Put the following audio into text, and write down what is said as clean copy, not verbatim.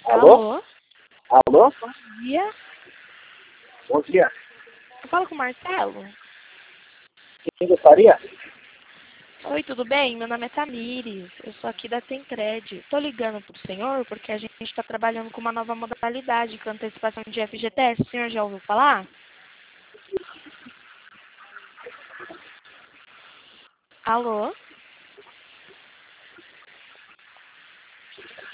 Alô? Alô? Alô? Bom dia. Bom dia. Eu falo com o Marcelo? Quem gostaria? Oi, tudo bem? Meu nome é Tamires. Eu sou aqui da Tencred. Estou ligando para o senhor porque a gente está trabalhando com uma nova modalidade com antecipação de FGTS. O senhor já ouviu falar? Alô?